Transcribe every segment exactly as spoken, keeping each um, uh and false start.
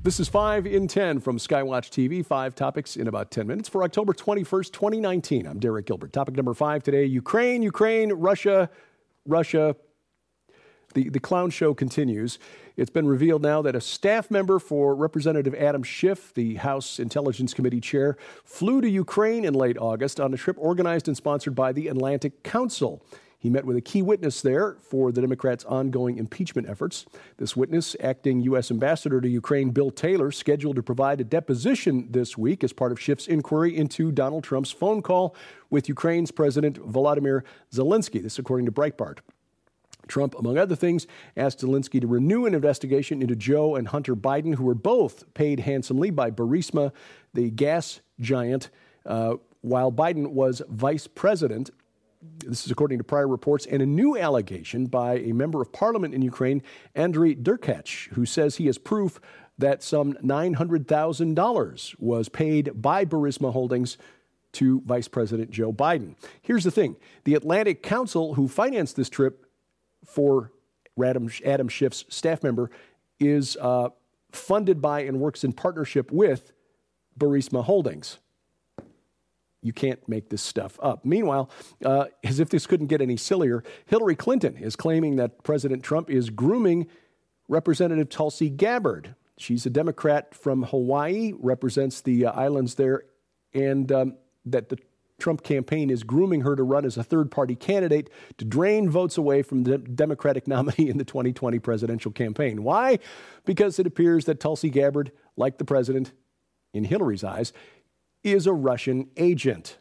This is five in ten from Skywatch T V, five topics in about ten minutes for October twenty-first, twenty nineteen. I'm Derek Gilbert. Topic number five today, Ukraine, Ukraine, Russia, Russia. The, the clown show continues. It's been revealed now that a staff member for Representative Adam Schiff, the House Intelligence Committee chair, flew to Ukraine in late August on a trip organized and sponsored by the Atlantic Council. He met with a key witness there for the Democrats' ongoing impeachment efforts. This witness, acting U S Ambassador to Ukraine Bill Taylor, scheduled to provide a deposition this week as part of Schiff's inquiry into Donald Trump's phone call with Ukraine's President Volodymyr Zelensky. This according to Breitbart. Trump, among other things, asked Zelensky to renew an investigation into Joe and Hunter Biden, who were both paid handsomely by Burisma, the gas giant, uh, while Biden was vice president. This is according to prior reports, and a new allegation by a member of parliament in Ukraine, Andriy Derkach, who says he has proof that some nine hundred thousand dollars was paid by Burisma Holdings to Vice President Joe Biden. Here's the thing. The Atlantic Council, who financed this trip for Adam, Adam Schiff's staff member, is uh, funded by and works in partnership with Burisma Holdings. You can't make this stuff up. Meanwhile, uh, as if this couldn't get any sillier, Hillary Clinton is claiming that President Trump is grooming Representative Tulsi Gabbard. She's a Democrat from Hawaii, represents the uh, islands there, and um, that the Trump campaign is grooming her to run as a third-party candidate to drain votes away from the Democratic nominee in the twenty twenty presidential campaign. Why? Because it appears that Tulsi Gabbard, like the president, in Hillary's eyes, is a Russian agent.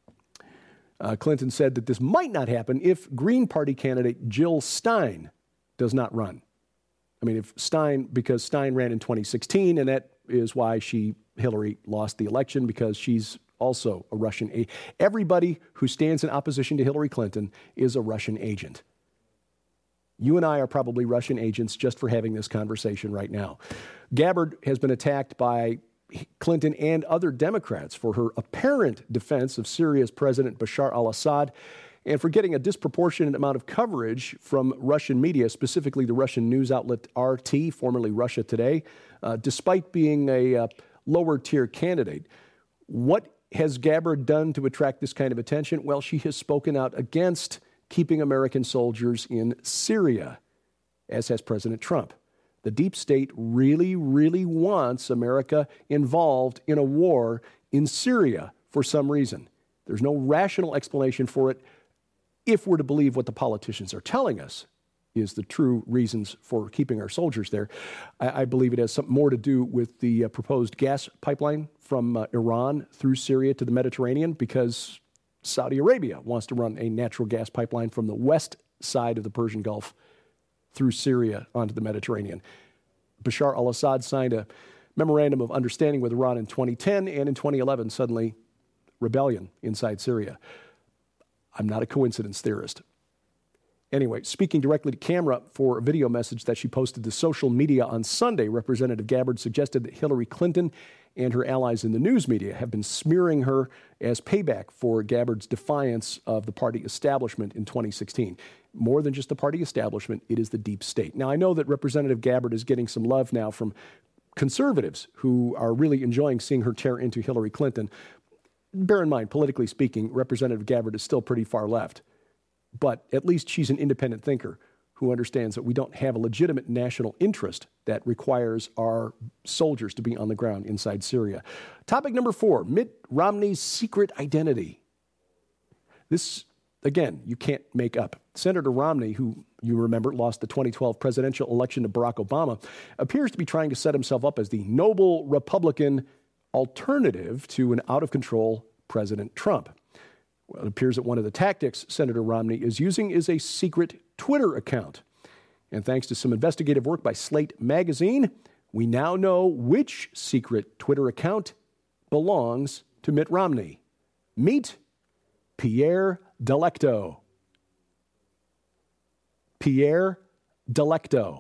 Uh, Clinton said that this might not happen if Green Party candidate Jill Stein does not run. I mean, if Stein, because Stein ran in twenty sixteen, and that is why she, Hillary, lost the election, because she's also a Russian agent. Everybody who stands in opposition to Hillary Clinton is a Russian agent. You and I are probably Russian agents just for having this conversation right now. Gabbard has been attacked by Clinton and other Democrats for her apparent defense of Syria's President Bashar al-Assad and for getting a disproportionate amount of coverage from Russian media, specifically the Russian news outlet R T, formerly Russia Today, uh, despite being a uh, lower-tier candidate. What has Gabbard done to attract this kind of attention? Well, she has spoken out against keeping American soldiers in Syria, as has President Trump. The deep state really, really wants America involved in a war in Syria for some reason. There's no rational explanation for it if we're to believe what the politicians are telling us is the true reasons for keeping our soldiers there. I, I believe it has something more to do with the uh, proposed gas pipeline from uh, Iran through Syria to the Mediterranean, because Saudi Arabia wants to run a natural gas pipeline from the west side of the Persian Gulf through Syria onto the Mediterranean. Bashar al-Assad signed a memorandum of understanding with Iran in twenty ten, and in twenty eleven, suddenly rebellion inside Syria. I'm not a coincidence theorist. Anyway, speaking directly to camera for a video message that she posted to social media on Sunday, Representative Gabbard suggested that Hillary Clinton and her allies in the news media have been smearing her as payback for Gabbard's defiance of the party establishment in twenty sixteen. More than just the party establishment, it is the deep state. Now, I know that Representative Gabbard is getting some love now from conservatives who are really enjoying seeing her tear into Hillary Clinton. Bear in mind, politically speaking, Representative Gabbard is still pretty far left. But at least she's an independent thinker who understands that we don't have a legitimate national interest that requires our soldiers to be on the ground inside Syria. Topic number four, Mitt Romney's secret identity. This, again, you can't make up. Senator Romney, who you remember lost the twenty twelve presidential election to Barack Obama, appears to be trying to set himself up as the noble Republican alternative to an out-of-control President Trump. Well, it appears that one of the tactics Senator Romney is using is a secret Twitter account. And thanks to some investigative work by Slate Magazine, we now know which secret Twitter account belongs to Mitt Romney. Meet Pierre Delecto. Pierre Delecto.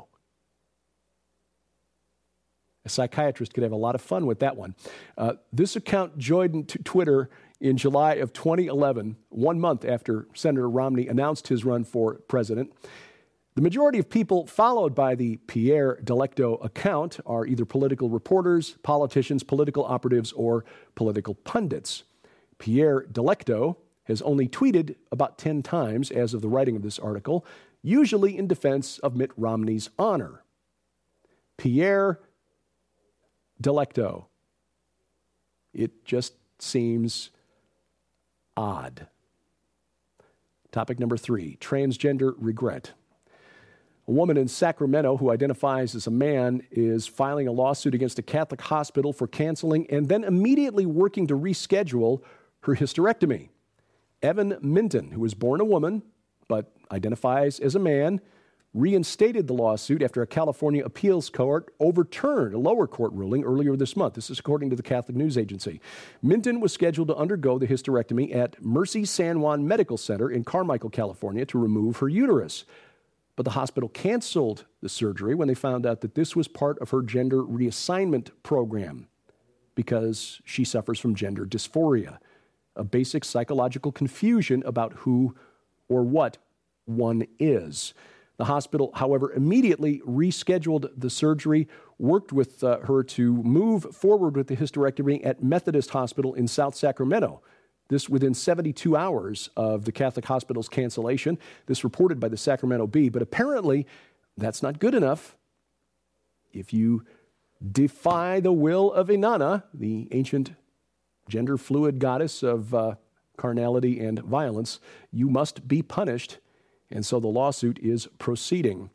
A psychiatrist could have a lot of fun with that one. Uh, this account joined t- Twitter in July of twenty eleven, one month after Senator Romney announced his run for president. The majority of people followed by the Pierre Delecto account are either political reporters, politicians, political operatives, or political pundits. Pierre Delecto has only tweeted about ten times as of the writing of this article, usually in defense of Mitt Romney's honor. Pierre Delecto. It just seems odd. Topic number three, transgender regret. A woman in Sacramento who identifies as a man is filing a lawsuit against a Catholic hospital for canceling and then immediately working to reschedule her hysterectomy. Evan Minton, who was born a woman but identifies as a man, reinstated the lawsuit after a California appeals court overturned a lower court ruling earlier this month. This is according to the Catholic News Agency. Minton was scheduled to undergo the hysterectomy at Mercy San Juan Medical Center in Carmichael, California, to remove her uterus. But the hospital canceled the surgery when they found out that this was part of her gender reassignment program because she suffers from gender dysphoria, a basic psychological confusion about who or what one is. The hospital, however, immediately rescheduled the surgery, worked with uh, her to move forward with the hysterectomy at Methodist Hospital in South Sacramento. This within seventy-two hours of the Catholic hospital's cancellation. This reported by the Sacramento Bee. But apparently, that's not good enough. If you defy the will of Inanna, the ancient gender fluid goddess of uh, carnality and violence, you must be punished. And so the lawsuit is proceeding.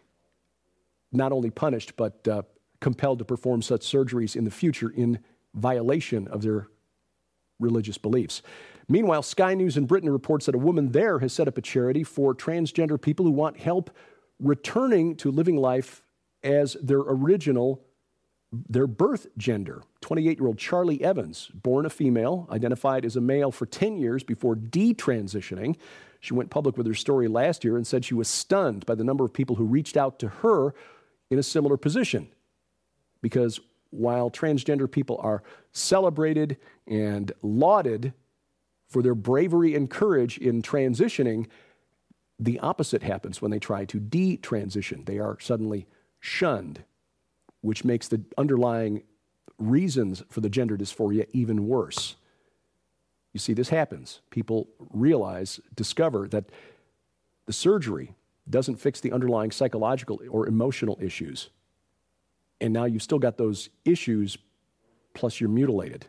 Not only punished, but uh, compelled to perform such surgeries in the future in violation of their religious beliefs. Meanwhile, Sky News in Britain reports that a woman there has set up a charity for transgender people who want help returning to living life as their original, their birth gender. twenty-eight-year-old Charlie Evans, born a female, identified as a male for ten years before detransitioning. She went public with her story last year and said she was stunned by the number of people who reached out to her in a similar position. Because while transgender people are celebrated and lauded for their bravery and courage in transitioning, the opposite happens when they try to detransition. They are suddenly shunned, which makes the underlying reasons for the gender dysphoria even worse. You see, this happens. People realize, discover that the surgery doesn't fix the underlying psychological or emotional issues. And now you've still got those issues, plus you're mutilated.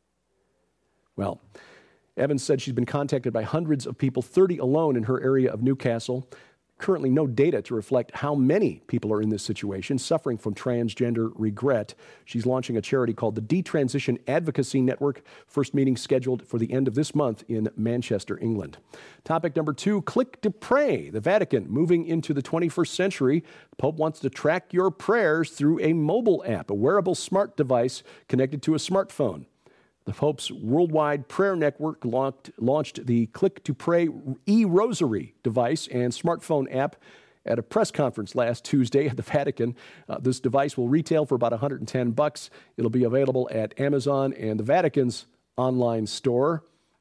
Well, Evans said she's been contacted by hundreds of people, thirty alone in her area of Newcastle. Currently, no data to reflect how many people are in this situation, suffering from transgender regret. She's launching a charity called the Detransition Advocacy Network. First meeting scheduled for the end of this month in Manchester, England. Topic number two, Click to Pray. The Vatican moving into the twenty-first century. The Pope wants to track your prayers through a mobile app, a wearable smart device connected to a smartphone. The Pope's worldwide prayer network launched, launched the Click to Pray e-rosary device and smartphone app at a press conference last Tuesday at the Vatican. Uh, this device will retail for about one hundred ten bucks. It'll be available at Amazon and the Vatican's online store.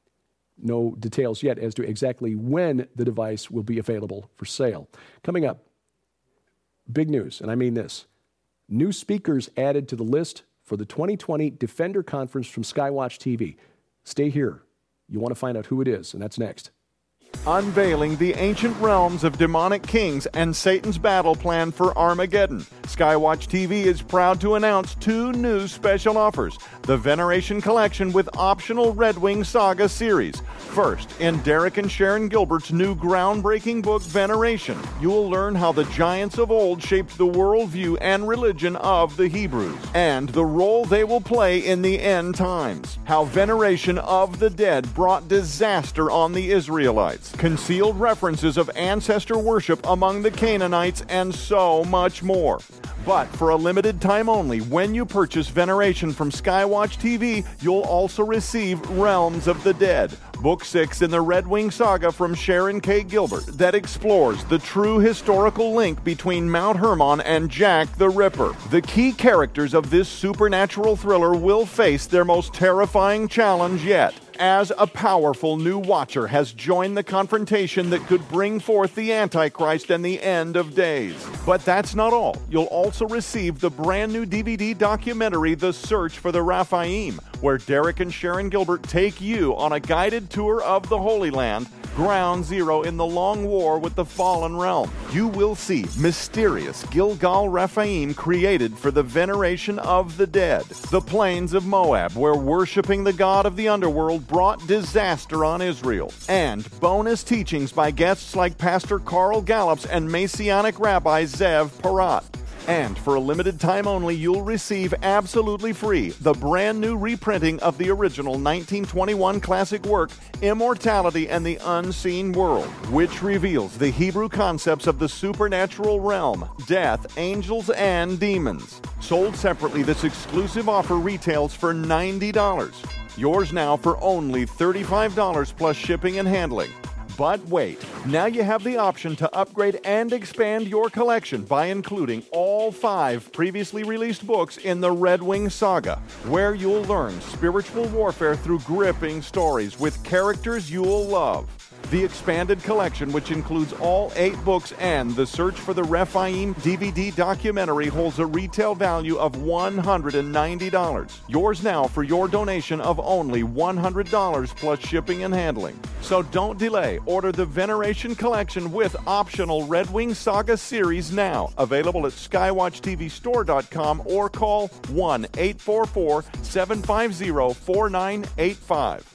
No details yet as to exactly when the device will be available for sale. Coming up, big news, and I mean this. New speakers added to the list for the twenty twenty Defender Conference from Skywatch T V. Stay here. You want to find out who it is, and that's next. Unveiling the ancient realms of demonic kings and Satan's battle plan for Armageddon. Skywatch T V is proud to announce two new special offers. The Veneration Collection with optional Red Wing Saga series. First, in Derek and Sharon Gilbert's new groundbreaking book, Veneration, you will learn how the giants of old shaped the worldview and religion of the Hebrews, and the role they will play in the end times. How veneration of the dead brought disaster on the Israelites. Concealed references of ancestor worship among the Canaanites, and so much more. But for a limited time only, when you purchase Veneration from Skywatch T V, you'll also receive Realms of the Dead, Book six in the Red Wing Saga from Sharon K. Gilbert, that explores the true historical link between Mount Hermon and Jack the Ripper. The key characters of this supernatural thriller will face their most terrifying challenge yet: as a powerful new watcher has joined the confrontation that could bring forth the Antichrist and the end of days. But that's not all. You'll also receive the brand new D V D documentary, The Search for the Rephaim, where Derek and Sharon Gilbert take you on a guided tour of the Holy Land, ground zero in the long war with the fallen realm. You will see mysterious Gilgal Rephaim created for the veneration of the dead, the plains of Moab, where worshiping the god of the underworld brought disaster on Israel, and bonus teachings by guests like Pastor Carl Gallups and Messianic Rabbi Zev Porat. And for a limited time only, you'll receive absolutely free the brand new reprinting of the original nineteen twenty-one classic work, Immortality and the Unseen World, which reveals the Hebrew concepts of the supernatural realm, death, angels, and demons. Sold separately, this exclusive offer retails for ninety dollars. Yours now for only thirty-five dollars plus shipping and handling. But wait, now you have the option to upgrade and expand your collection by including all five previously released books in the Red Wing Saga, where you'll learn spiritual warfare through gripping stories with characters you'll love. The expanded collection, which includes all eight books and The Search for the Rephaim D V D documentary, holds a retail value of one hundred ninety dollars. Yours now for your donation of only one hundred dollars plus shipping and handling. So don't delay. Order the Veneration Collection with optional Red Wing Saga series now. Available at skywatch T V store dot com or call one eight four four, seven five zero, four nine eight five.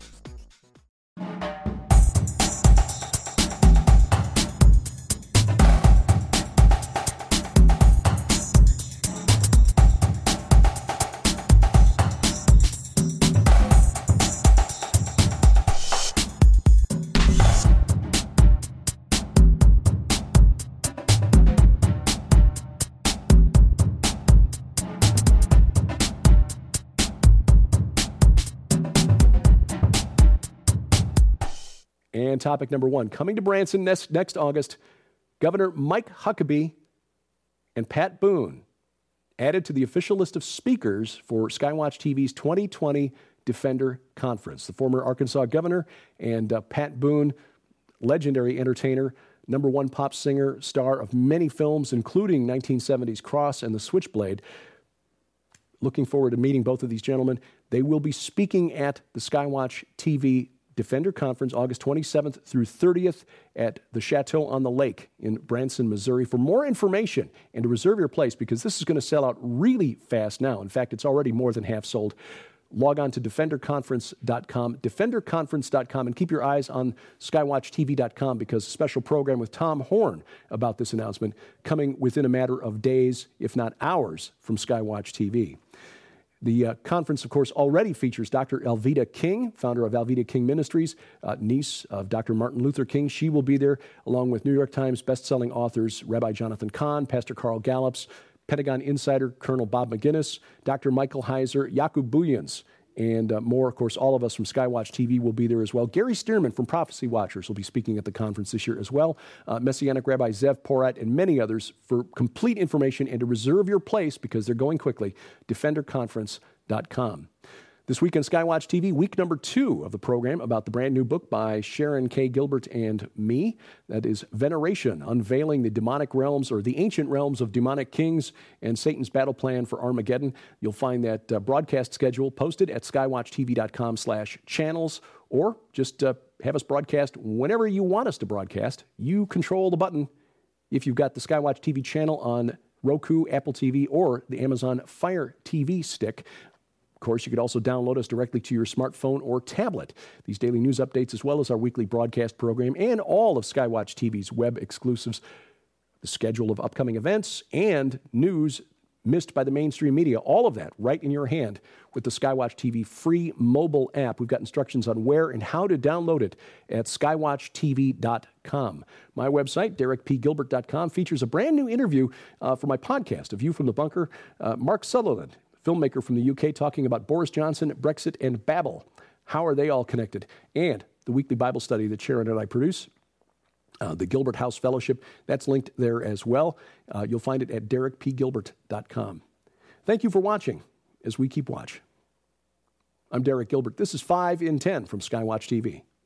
And topic number one, coming to Branson next, next August, Governor Mike Huckabee and Pat Boone added to the official list of speakers for Skywatch T V's twenty twenty Defender Conference. The former Arkansas governor and uh, Pat Boone, legendary entertainer, number one pop singer, star of many films, including nineteen seventies Cross and The Switchblade. Looking forward to meeting both of these gentlemen. They will be speaking at the Skywatch T V Defender Conference, August twenty-seventh through thirtieth at the Chateau on the Lake in Branson, Missouri. For more information and to reserve your place, because this is going to sell out really fast now. In fact, it's already more than half sold. Log on to defender conference dot com, defender conference dot com, and keep your eyes on skywatch T V dot com because a special program with Tom Horn about this announcement coming within a matter of days, if not hours, from Skywatch T V. The uh, conference, of course, already features Doctor Alveda King, founder of Alveda King Ministries, uh, niece of Doctor Martin Luther King. She will be there, along with New York Times bestselling authors Rabbi Jonathan Cahn, Pastor Carl Gallups, Pentagon insider Colonel Bob McGinnis, Doctor Michael Heiser, Yakub Buyans, and uh, more. Of course, all of us from Skywatch T V will be there as well. Gary Stearman from Prophecy Watchers will be speaking at the conference this year as well. Uh, Messianic Rabbi Zev Porat and many others. For complete information and to reserve your place, because they're going quickly, defender conference dot com. This week on Skywatch T V, week number two of the program about the brand new book by Sharon K. Gilbert and me. That is Veneration, Unveiling the Demonic Realms or the Ancient Realms of Demonic Kings and Satan's Battle Plan for Armageddon. You'll find that uh, broadcast schedule posted at skywatch T V dot com slash channels, or just uh, have us broadcast whenever you want us to broadcast. You control the button if you've got the Skywatch T V channel on Roku, Apple T V, or the Amazon Fire T V stick. Of course, you could also download us directly to your smartphone or tablet. These daily news updates, as well as our weekly broadcast program and all of Skywatch T V's web exclusives, the schedule of upcoming events, and news missed by the mainstream media, all of that right in your hand with the Skywatch T V free mobile app. We've got instructions on where and how to download it at skywatch T V dot com. My website, derek p gilbert dot com, features a brand new interview uh, for my podcast, A View from the Bunker. Uh, Mark Sutherland, filmmaker from the U K, talking about Boris Johnson, Brexit, and Babel. How are they all connected? And the weekly Bible study that Sharon and I produce, uh, the Gilbert House Fellowship, that's linked there as well. Uh, you'll find it at derek p gilbert dot com. Thank you for watching as we keep watch. I'm Derek Gilbert. This is five in ten from Skywatch T V.